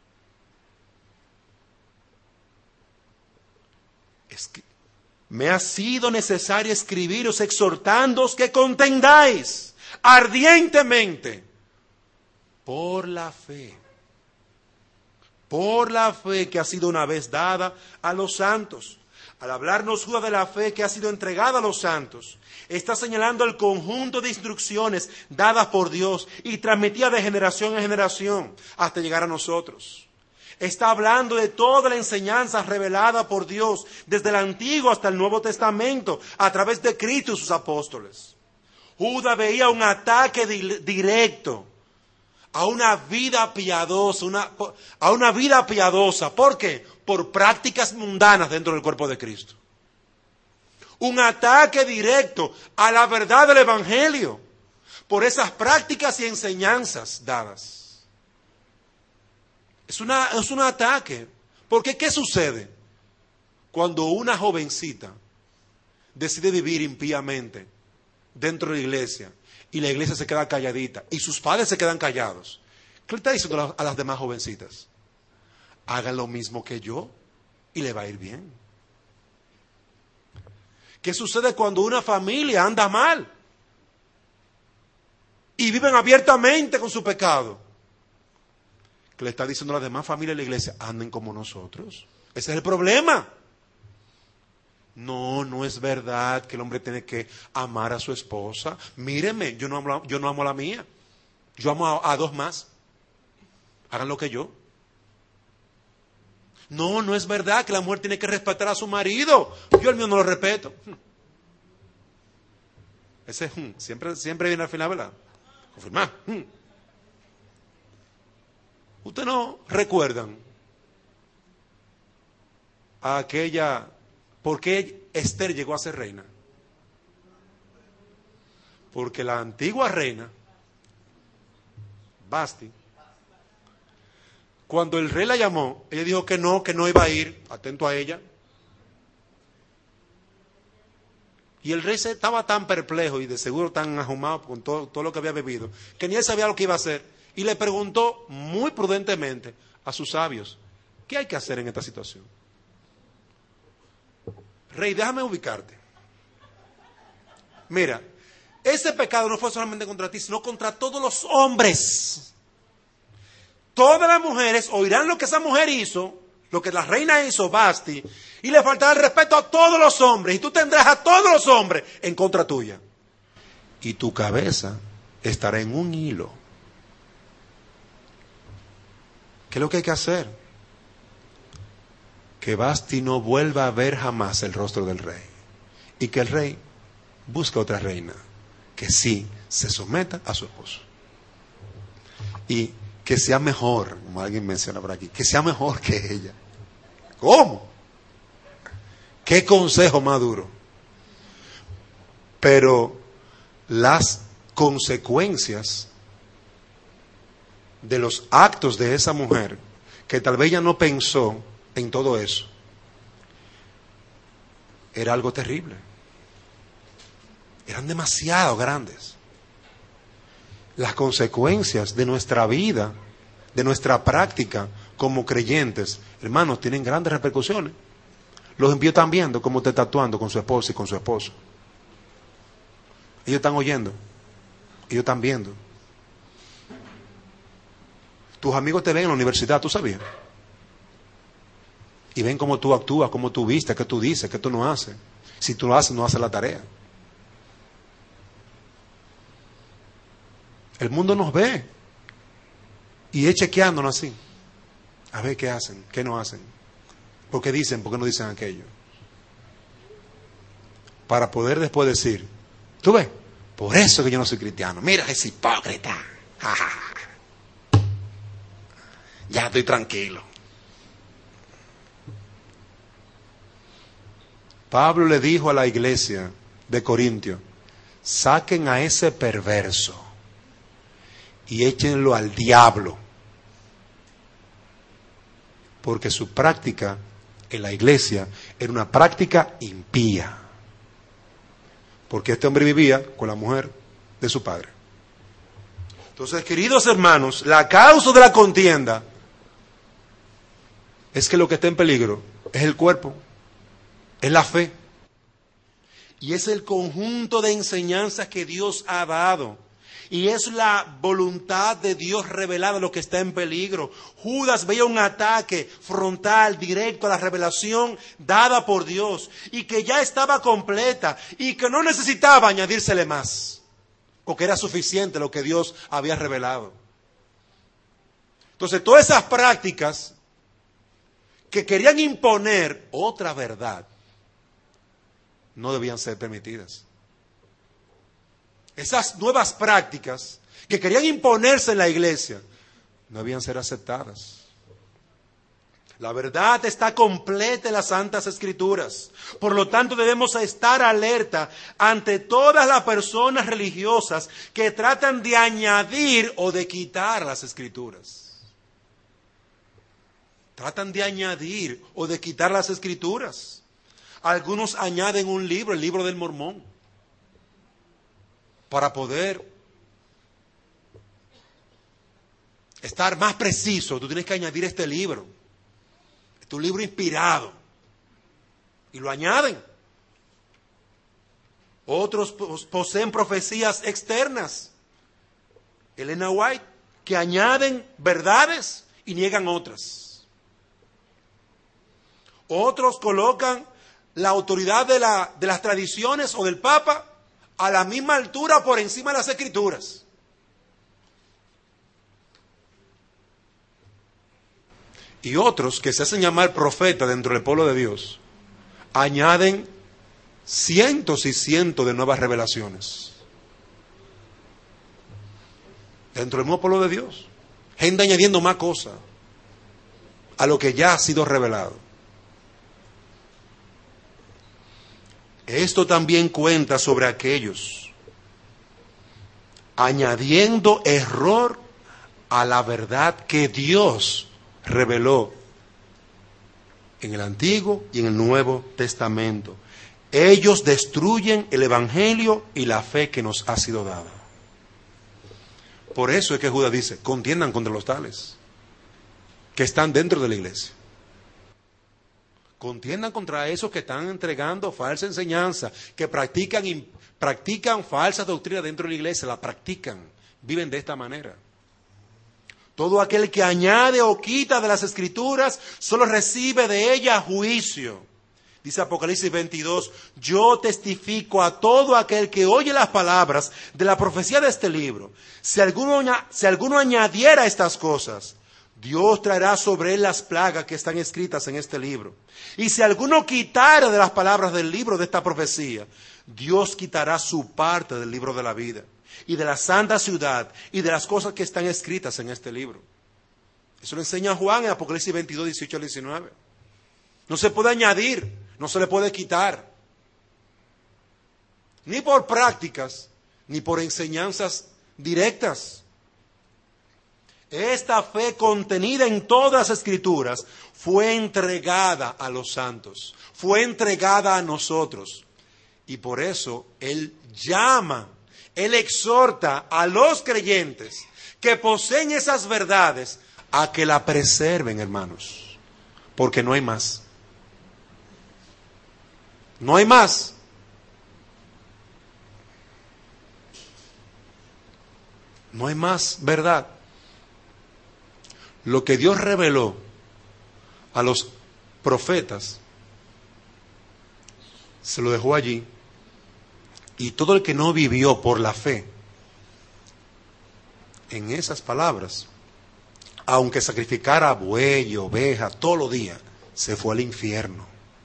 Speaker 2: Es que me ha sido necesario escribiros exhortándoos que contendáis ardientemente por la fe, por la fe que ha sido una vez dada a los santos. Al hablarnos Judas de la fe que ha sido entregada a los santos, está señalando el conjunto de instrucciones dadas por Dios y transmitidas de generación en generación hasta llegar a nosotros. Está hablando de toda la enseñanza revelada por Dios desde el Antiguo hasta el Nuevo Testamento a través de Cristo y sus apóstoles. Judas veía un ataque di- directo a una vida piadosa, una, a una vida piadosa. ¿Por qué? Por prácticas mundanas dentro del cuerpo de Cristo. Un ataque directo a la verdad del Evangelio por esas prácticas y enseñanzas dadas. Es, una, es un ataque. Porque ¿qué sucede cuando una jovencita decide vivir impíamente dentro de la iglesia y la iglesia se queda calladita y sus padres se quedan callados? ¿Qué le está diciendo a las demás jovencitas? Hagan lo mismo que yo y le va a ir bien. ¿Qué sucede cuando una familia anda mal y viven abiertamente con su pecado? Que le está diciendo a las demás familias de la iglesia, anden como nosotros. Ese es el problema. No, no es verdad que el hombre tiene que amar a su esposa. Mírenme, yo no amo, yo no amo a la mía. Yo amo a, a dos más. Hagan lo que yo. No, no es verdad que la mujer tiene que respetar a su marido. Yo el mío no lo respeto. Ese siempre, siempre viene al final, ¿verdad? Confirmar. ¿Ustedes no recuerdan a aquella, por qué Esther llegó a ser reina? Porque la antigua reina, Basti, cuando el rey la llamó, ella dijo que no, que no iba a ir, atento a ella. Y el rey se estaba tan perplejo y de seguro tan ahumado con todo, todo lo que había bebido, que ni él sabía lo que iba a hacer. Y le preguntó muy prudentemente a sus sabios, ¿qué hay que hacer en esta situación? Rey, déjame ubicarte. Mira, ese pecado no fue solamente contra ti, sino contra todos los hombres. Todas las mujeres oirán lo que esa mujer hizo, lo que la reina hizo, Basti, y le faltará el respeto a todos los hombres, y tú tendrás a todos los hombres en contra tuya. Y tu cabeza estará en un hilo. ¿Qué es lo que hay que hacer? Que Basti no vuelva a ver jamás el rostro del rey. Y que el rey busque otra reina que sí se someta a su esposo. Y que sea mejor, como alguien menciona por aquí, que sea mejor que ella. ¿Cómo? ¿Qué consejo más duro? Pero las consecuencias de los actos de esa mujer, que tal vez ella no pensó en todo eso, era algo terrible. Eran demasiado grandes. Las consecuencias de nuestra vida, de nuestra práctica como creyentes, hermanos, tienen grandes repercusiones. Los envíos están viendo cómo te está actuando con su esposa y con su esposo. Ellos están oyendo. Ellos están viendo. Tus amigos te ven en la universidad, ¿tú sabías? Y ven cómo tú actúas, cómo tú vistes, qué tú dices, qué tú no haces. Si tú lo haces, no haces la tarea. El mundo nos ve y es chequeándonos así. A ver qué hacen, qué no hacen. ¿Por qué dicen, por qué no dicen aquello? Para poder después decir, ¿tú ves? Por eso que yo no soy cristiano. Mira, es hipócrita. Ja, ja, ja. Ya estoy tranquilo. Pablo le dijo a la iglesia de Corintio: saquen a ese perverso y échenlo al diablo, porque su práctica en la iglesia era una práctica impía, porque este hombre vivía con la mujer de su padre. Entonces, queridos hermanos, la causa de la contienda es que lo que está en peligro es el cuerpo, es la fe, y es el conjunto de enseñanzas que Dios ha dado. Y es la voluntad de Dios revelada lo que está en peligro. Judas veía un ataque frontal, directo a la revelación dada por Dios, y que ya estaba completa, y que no necesitaba añadírsele más, porque era suficiente lo que Dios había revelado. Entonces, todas esas prácticas que querían imponer otra verdad no debían ser permitidas. Esas nuevas prácticas que querían imponerse en la iglesia no debían ser aceptadas. La verdad está completa en las Santas Escrituras. Por lo tanto, debemos estar alerta ante todas las personas religiosas que tratan de añadir o de quitar las Escrituras. Tratan de añadir o de quitar las Escrituras. Algunos añaden un libro, el libro del Mormón, para poder estar más preciso. Tú tienes que añadir este libro. Es un libro inspirado. Y lo añaden. Otros poseen profecías externas. Elena White, que añaden verdades y niegan otras. Otros colocan la autoridad de, la, de las tradiciones o del Papa a la misma altura por encima de las Escrituras. Y otros que se hacen llamar profetas dentro del pueblo de Dios añaden cientos y cientos de nuevas revelaciones dentro del mismo pueblo de Dios. Gente añadiendo más cosas a lo que ya ha sido revelado. Esto también cuenta sobre aquellos añadiendo error a la verdad que Dios reveló en el Antiguo y en el Nuevo Testamento. Ellos destruyen el Evangelio y la fe que nos ha sido dada. Por eso es que Judas dice: contiendan contra los tales que están dentro de la iglesia. Contiendan contra esos que están entregando falsa enseñanza, que practican, practican falsa doctrina dentro de la iglesia, la practican, viven de esta manera. Todo aquel que añade o quita de las Escrituras solo recibe de ellas juicio. Dice Apocalipsis veintidós: yo testifico a todo aquel que oye las palabras de la profecía de este libro. Si alguno, si alguno añadiera estas cosas, Dios traerá sobre él las plagas que están escritas en este libro. Y si alguno quitara de las palabras del libro de esta profecía, Dios quitará su parte del libro de la vida, y de la santa ciudad, y de las cosas que están escritas en este libro. Eso lo enseña Juan en Apocalipsis veintidós, dieciocho al diecinueve. No se puede añadir, no se le puede quitar. Ni por prácticas, ni por enseñanzas directas. Esta fe contenida en todas las Escrituras fue entregada a los santos, fue entregada a nosotros. Y por eso Él llama, Él exhorta a los creyentes que poseen esas verdades a que la preserven, hermanos, porque no hay más. No hay más. No hay más verdad. Lo que Dios reveló a los profetas, se lo dejó allí. Y todo el que no vivió por la fe en esas palabras, aunque sacrificara buey y oveja todos los días, se fue al infierno.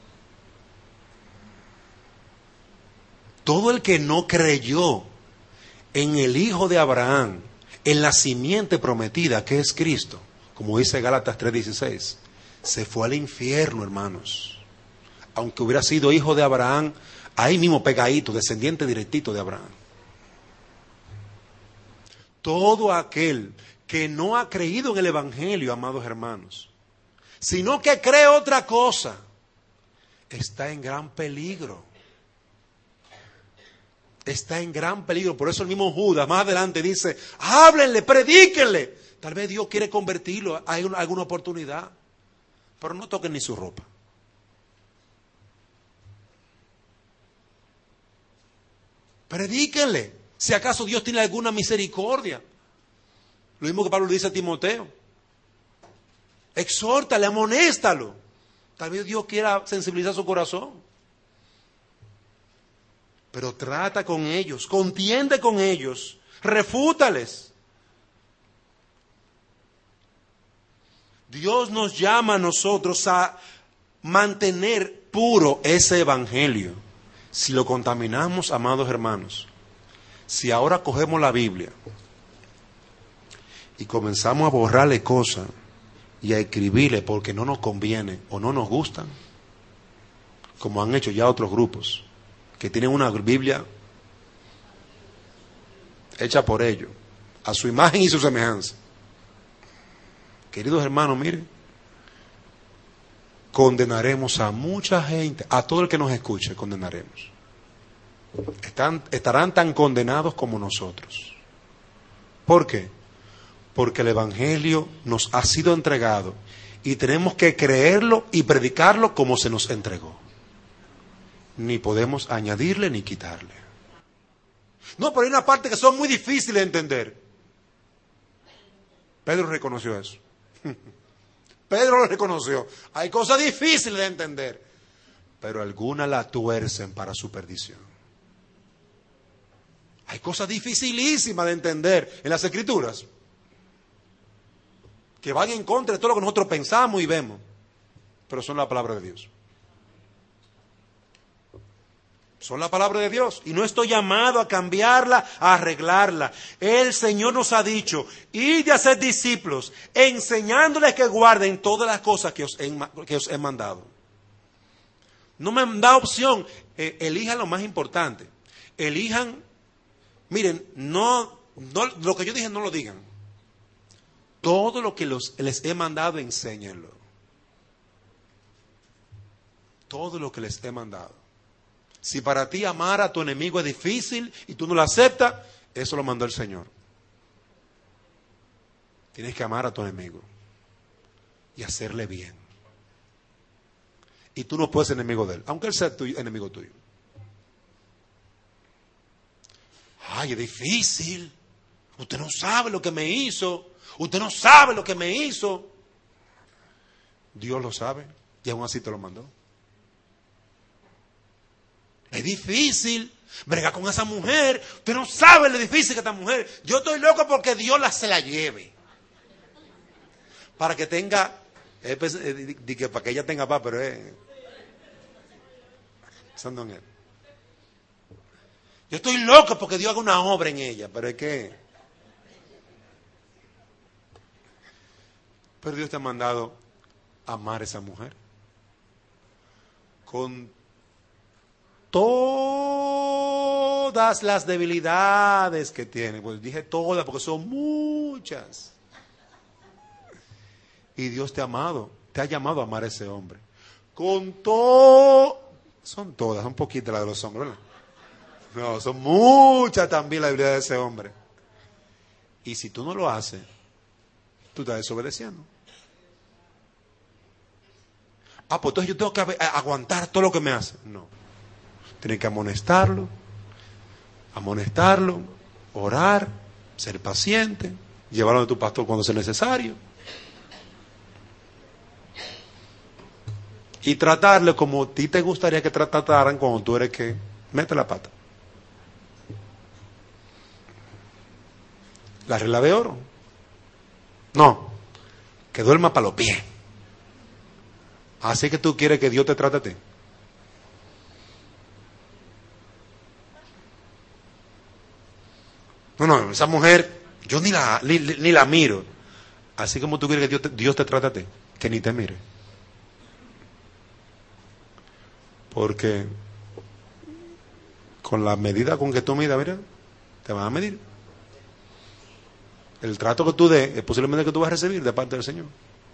Speaker 2: Todo el que no creyó en el Hijo de Abraham, en la simiente prometida que es Cristo, como dice Gálatas tres dieciséis, se fue al infierno, hermanos. aunque hubiera sido hijo de Abraham, ahí mismo pegadito, descendiente directito de Abraham. Todo aquel que no ha creído en el Evangelio, amados hermanos, sino que cree otra cosa, está en gran peligro. Está en gran peligro. Por eso el mismo Judas más adelante dice, háblenle, predíquenle. Tal vez Dios quiere convertirlo, hay una, alguna oportunidad, pero no toquen ni su ropa. Predíquenle, si acaso Dios tiene alguna misericordia. Lo mismo que Pablo le dice a Timoteo. Exhórtale, amonéstalo. Tal vez Dios quiera sensibilizar su corazón. Pero trata con ellos, contiende con ellos, refútales. Dios nos llama a nosotros a mantener puro ese evangelio. Si lo contaminamos, amados hermanos, si ahora cogemos la Biblia y comenzamos a borrarle cosas y a escribirle porque no nos conviene o no nos gustan, como han hecho ya otros grupos, que tienen una Biblia hecha por ellos, a su imagen y su semejanza. Queridos hermanos, miren, condenaremos a mucha gente, a todo el que nos escuche, condenaremos. Están, estarán tan condenados como nosotros. ¿Por qué? Porque el Evangelio nos ha sido entregado y tenemos que creerlo y predicarlo como se nos entregó. Ni podemos añadirle ni quitarle. No, pero hay una parte que son muy difíciles de entender. Pedro reconoció eso. Pedro lo reconoció. Hay cosas difíciles de entender, pero algunas la tuercen para su perdición. Hay cosas dificilísimas de entender en las Escrituras, que van en contra de todo lo que nosotros pensamos y vemos, pero son la palabra de Dios. Son la palabra de Dios. Y no estoy llamado a cambiarla, a arreglarla. El Señor nos ha dicho, id a ser discípulos, enseñándoles que guarden todas las cosas que os he, que os he mandado. No me da opción. Eh, elijan lo más importante. Elijan, miren, no, no, lo que yo dije no lo digan. Todo lo que los, les he mandado, enséñenlo. Todo lo que les he mandado. Si para ti amar a tu enemigo es difícil y tú no lo aceptas, eso lo mandó el Señor. Tienes que amar a tu enemigo y hacerle bien. Y tú no puedes ser enemigo de él, aunque él sea tuyo, enemigo tuyo. Ay, es difícil. Usted no sabe lo que me hizo. Usted no sabe lo que me hizo. Dios lo sabe y aún así te lo mandó. Es difícil bregar con esa mujer. Usted no sabe lo difícil que esta mujer. Yo estoy loco porque Dios la se la lleve. Para que tenga, eh, pues, eh, di, di que para que ella tenga paz, pero es eh, pensando en él. Yo estoy loco porque Dios haga una obra en ella, pero es que, pero Dios te ha mandado a amar a esa mujer con todas las debilidades que tiene. Pues dije todas porque son muchas. Y Dios te ha amado, te ha llamado a amar a ese hombre. Con todo, son todas, son poquitas las de los hombres, ¿verdad? No, son muchas también las debilidades de ese hombre. Y si tú no lo haces, tú estás desobedeciendo. Ah, pues entonces yo tengo que aguantar todo lo que me hace. No. Tienes que amonestarlo, amonestarlo, orar, ser paciente, llevarlo a tu pastor cuando sea necesario. Y tratarle como a ti te gustaría que te trataran cuando tú eres que mete la pata. La regla de oro. No, que duerma para los pies. Así que tú quieres que Dios te trate a ti. No, no, esa mujer, yo ni la, ni, ni la miro. Así como tú quieres que Dios te, Dios te trate a ti, que ni te mire. Porque con la medida con que tú midas, mira, te van a medir. El trato que tú des es posiblemente que tú vas a recibir de parte del Señor.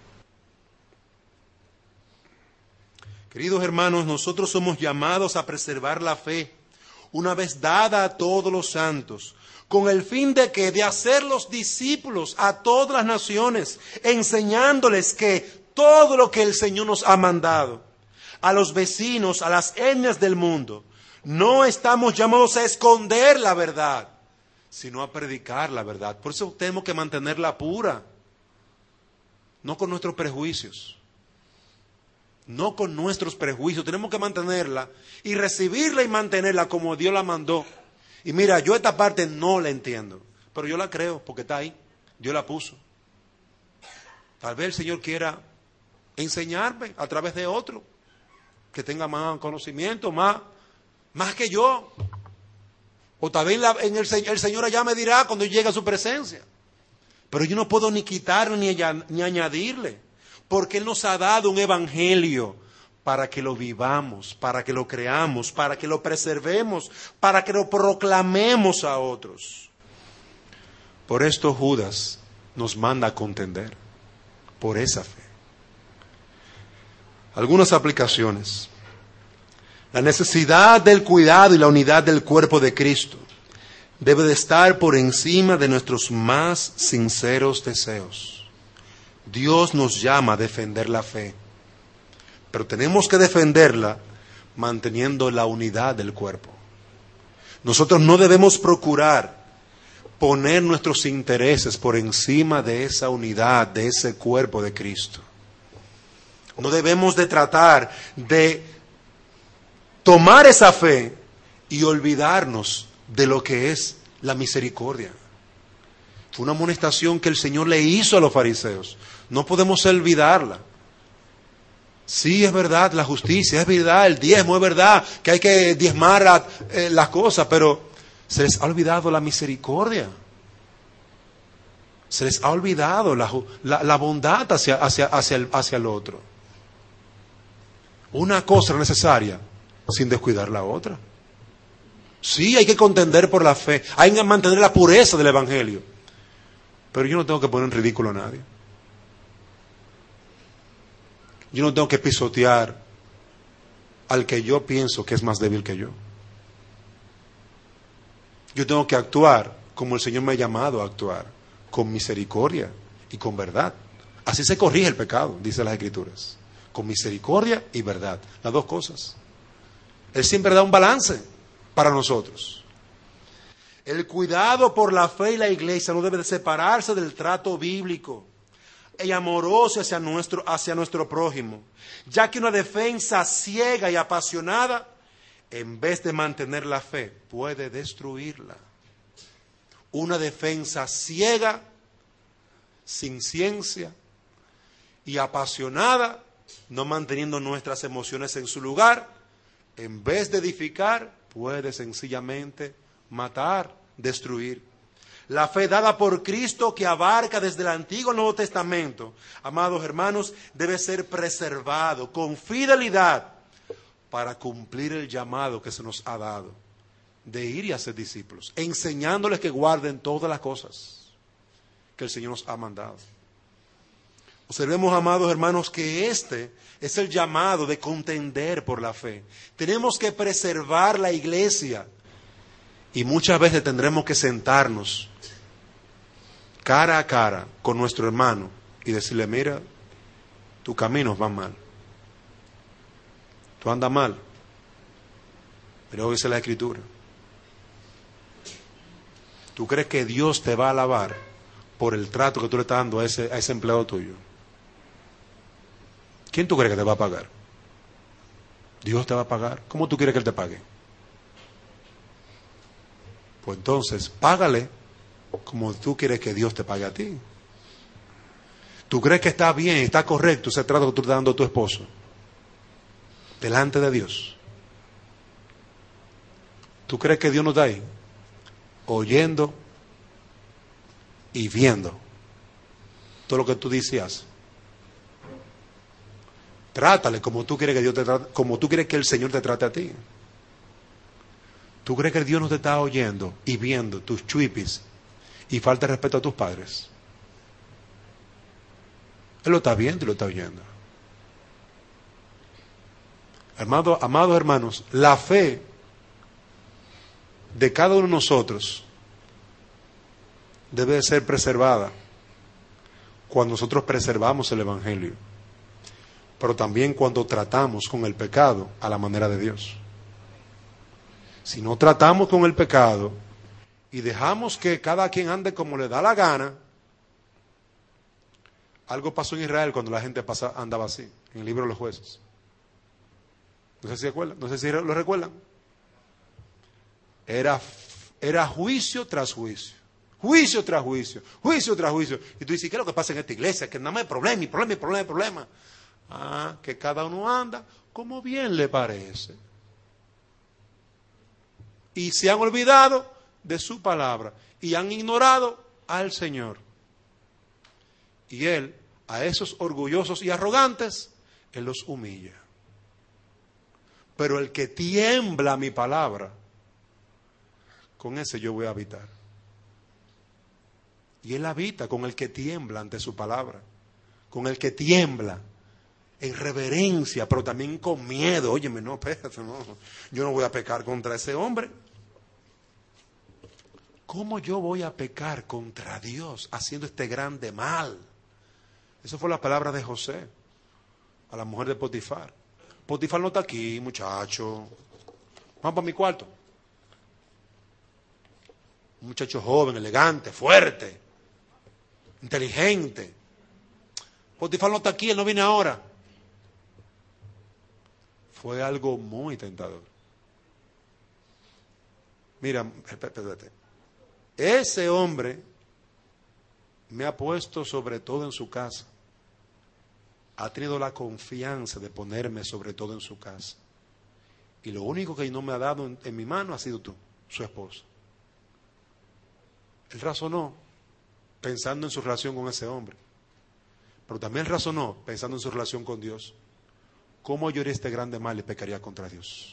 Speaker 2: Queridos hermanos, nosotros somos llamados a preservar la fe, una vez dada a todos los santos, con el fin de que de hacerlos discípulos a todas las naciones, enseñándoles que todo lo que el Señor nos ha mandado, a los vecinos, a las etnias del mundo, no estamos llamados a esconder la verdad, sino a predicar la verdad. Por eso tenemos que mantenerla pura, no con nuestros prejuicios. No con nuestros prejuicios, tenemos que mantenerla y recibirla y mantenerla como Dios la mandó. Y mira, yo esta parte no la entiendo, pero yo la creo porque está ahí, Dios la puso. Tal vez el Señor quiera enseñarme a través de otro, que tenga más conocimiento, más, más que yo. O tal vez la, en el, el Señor allá me dirá cuando llegue a su presencia. Pero yo no puedo ni quitarle ni, ni añadirle. Porque Él nos ha dado un evangelio para que lo vivamos, para que lo creamos, para que lo preservemos, para que lo proclamemos a otros. Por esto Judas nos manda a contender por esa fe. Algunas aplicaciones. La necesidad del cuidado y la unidad del cuerpo de Cristo debe de estar por encima de nuestros más sinceros deseos. Dios nos llama a defender la fe, pero tenemos que defenderla manteniendo la unidad del cuerpo. Nosotros no debemos procurar poner nuestros intereses por encima de esa unidad, de ese cuerpo de Cristo. No debemos de tratar de tomar esa fe y olvidarnos de lo que es la misericordia. Fue una amonestación que el Señor le hizo a los fariseos. No podemos olvidarla. Sí, es verdad la justicia, es verdad el diezmo, es verdad que hay que diezmar a, eh, las cosas, pero se les ha olvidado la misericordia. Se les ha olvidado la, la, la bondad hacia, hacia, hacia, el, hacia el otro. Una cosa necesaria sin descuidar la otra. Sí, hay que contender por la fe, hay que mantener la pureza del Evangelio. Pero yo no tengo que poner en ridículo a nadie. Yo no tengo que pisotear al que yo pienso que es más débil que yo. Yo tengo que actuar como el Señor me ha llamado a actuar, con misericordia y con verdad. Así se corrige el pecado, dice las Escrituras. Con misericordia y verdad, las dos cosas. Él siempre da un balance para nosotros. El cuidado por la fe y la iglesia no debe de separarse del trato bíblico y amoroso hacia nuestro, hacia nuestro prójimo, ya que una defensa ciega y apasionada, en vez de mantener la fe, puede destruirla. Una defensa ciega, sin ciencia y apasionada, no manteniendo nuestras emociones en su lugar, en vez de edificar, puede sencillamente matar, destruir. La fe dada por Cristo, que abarca desde el Antiguo al Nuevo Testamento, amados hermanos, debe ser preservado con fidelidad para cumplir el llamado que se nos ha dado de ir y hacer discípulos, enseñándoles que guarden todas las cosas que el Señor nos ha mandado. Observemos, amados hermanos, que este es el llamado de contender por la fe. Tenemos que preservar la iglesia y muchas veces tendremos que sentarnos cara a cara con nuestro hermano y decirle: mira, tus caminos van mal, tú andas mal. Pero dice la Escritura, ¿tú crees que Dios te va a alabar por el trato que tú le estás dando a ese, a ese empleado tuyo? ¿Quién tú crees que te va a pagar? Dios te va a pagar. ¿Cómo tú quieres que Él te pague? Pues entonces, págale como tú quieres que Dios te pague a ti. ¿Tú crees que está bien, está correcto ese trato que tú estás dando a tu esposo delante de Dios? ¿Tú crees que Dios no está ahí oyendo y viendo todo lo que tú dices y haces? Trátale como tú quieres que Dios te trate, como tú quieres que el Señor te trate a ti. ¿Tú crees que Dios no te está oyendo y viendo tus chuipis y falta de respeto a tus padres? Él lo está viendo y lo está oyendo. Amado, amados hermanos, la fe de cada uno de nosotros debe de ser preservada cuando nosotros preservamos el Evangelio, pero también cuando tratamos con el pecado a la manera de Dios. Si no tratamos con el pecado y dejamos que cada quien ande como le da la gana, algo pasó en Israel cuando la gente pasa, andaba así, en el libro de los jueces. No sé si recuerdan, no sé si lo recuerdan. Era, era juicio tras juicio, juicio tras juicio, juicio tras juicio. Y tú dices, ¿qué es lo que pasa en esta iglesia? Que nada más hay problema, y problema, y problema, y problema. Ah, que cada uno anda como bien le parece. Y se han olvidado de su palabra y han ignorado al Señor. Y Él, a esos orgullosos y arrogantes, Él los humilla. Pero el que tiembla mi palabra, con ese yo voy a habitar. Y Él habita con el que tiembla ante su palabra, con el que tiembla en reverencia, pero también con miedo. Óyeme, no, espérate, no, yo no voy a pecar contra ese hombre. ¿Cómo yo voy a pecar contra Dios haciendo este grande mal? Esa fue la palabra de José a la mujer de Potifar. Potifar no está aquí, muchacho. Vamos para mi cuarto. Un muchacho joven, elegante, fuerte, inteligente. Potifar no está aquí, él no viene ahora. Fue algo muy tentador. Mira, espérate. Ese hombre me ha puesto sobre todo en su casa. Ha tenido la confianza de ponerme sobre todo en su casa. Y lo único que no me ha dado en, en mi mano ha sido tú, su esposa. Él razonó pensando en su relación con ese hombre. Pero también razonó pensando en su relación con Dios. ¿Cómo yo haría este grande mal y pecaría contra Dios?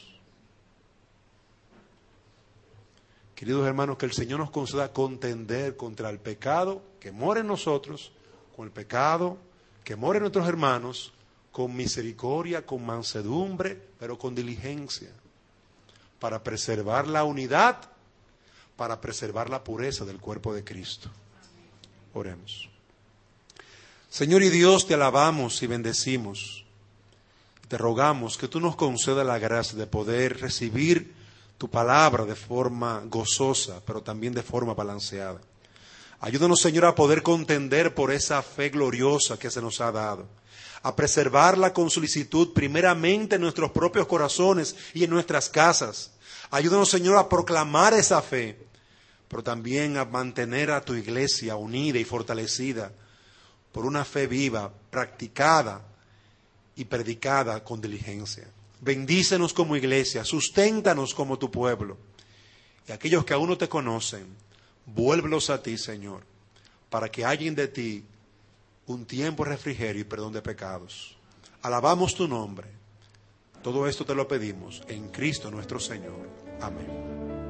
Speaker 2: Queridos hermanos, que el Señor nos conceda contender contra el pecado que mora en nosotros, con el pecado que mora en nuestros hermanos, con misericordia, con mansedumbre, pero con diligencia, para preservar la unidad, para preservar la pureza del cuerpo de Cristo. Oremos. Señor y Dios, te alabamos y bendecimos. Te rogamos que tú nos concedas la gracia de poder recibir tu palabra de forma gozosa, pero también de forma balanceada. Ayúdanos, Señor, a poder contender por esa fe gloriosa que se nos ha dado, a preservarla con solicitud primeramente en nuestros propios corazones y en nuestras casas. Ayúdanos, Señor, a proclamar esa fe, pero también a mantener a tu iglesia unida y fortalecida por una fe viva, practicada y predicada con diligencia. Bendícenos como iglesia, susténtanos como tu pueblo. Y aquellos que aún no te conocen, vuélvelos a ti, Señor, para que hallen de ti un tiempo de refrigerio y perdón de pecados. Alabamos tu nombre. Todo esto te lo pedimos en Cristo nuestro Señor. Amén.